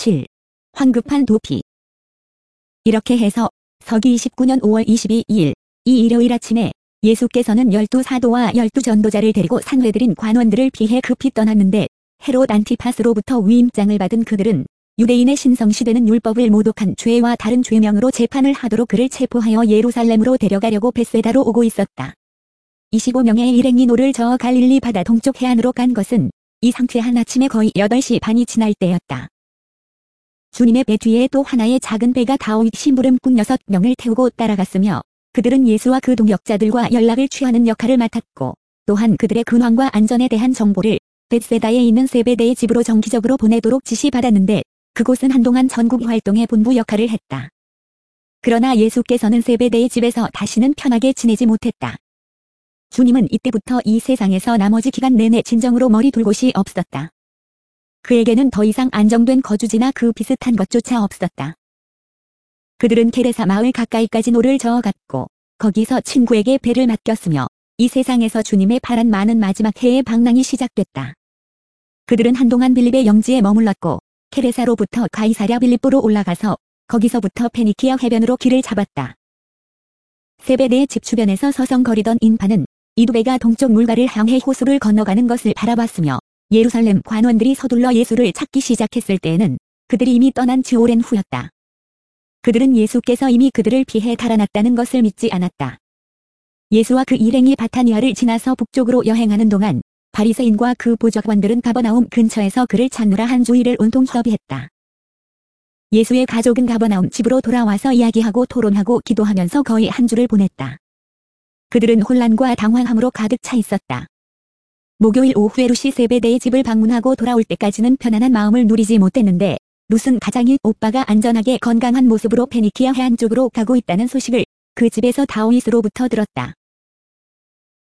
7. 황급한 도피. 이렇게 해서 서기 29년 5월 22일 이 일요일 아침에 예수께서는 12사도와 12전도자를 데리고 상회들인 관원들을 피해 급히 떠났는데 헤롯 안티파스로부터 위임장을 받은 그들은 유대인의 신성시되는 율법을 모독한 죄와 다른 죄명으로 재판을 하도록 그를 체포하여 예루살렘으로 데려가려고 벳세다로 오고 있었다. 25명의 일행이 노를 저어 갈릴리 바다 동쪽 해안으로 간 것은 이 상쾌한 아침에 거의 8시 반이 지날 때였다. 주님의 배 뒤에 또 하나의 작은 배가 다윗 심부름꾼 6명을 태우고 따라갔으며 그들은 예수와 그 동역자들과 연락을 취하는 역할을 맡았고 또한 그들의 근황과 안전에 대한 정보를 벳세다에 있는 세베대의 집으로 정기적으로 보내도록 지시받았는데 그곳은 한동안 전국 활동의 본부 역할을 했다. 그러나 예수께서는 세베대의 집에서 다시는 편하게 지내지 못했다. 주님은 이때부터 이 세상에서 나머지 기간 내내 진정으로 머리 둘 곳이 없었다. 그에게는 더 이상 안정된 거주지나 그 비슷한 것조차 없었다. 그들은 게레사 마을 가까이까지 노를 저어갔고 거기서 친구에게 배를 맡겼으며 이 세상에서 주님의 바란 많은 마지막 해의 방랑이 시작됐다. 그들은 한동안 빌립의 영지에 머물렀고 게레사로부터 가이사랴 빌립보로 올라가서 거기서부터 페니키아 해변으로 길을 잡았다. 세베대의 집 주변에서 서성거리던 인파는 이 두 배가 동쪽 물가를 향해 호수를 건너가는 것을 바라봤으며 예루살렘 관원들이 서둘러 예수를 찾기 시작했을 때에는 그들이 이미 떠난 지 오랜 후였다. 그들은 예수께서 이미 그들을 피해 달아났다는 것을 믿지 않았다. 예수와 그 일행이 바타니아를 지나서 북쪽으로 여행하는 동안 바리새인과 그 보좌관들은 가버나움 근처에서 그를 찾느라 한 주일을 온통 협의했다. 예수의 가족은 가버나움 집으로 돌아와서 이야기하고 토론하고 기도하면서 거의 한 주를 보냈다. 그들은 혼란과 당황함으로 가득 차 있었다. 목요일 오후에 루시 세베대의 집을 방문하고 돌아올 때까지는 편안한 마음을 누리지 못했는데 룻은 가장인 오빠가 안전하게 건강한 모습으로 페니키아 해안 쪽으로 가고 있다는 소식을 그 집에서 다윗으로부터 들었다.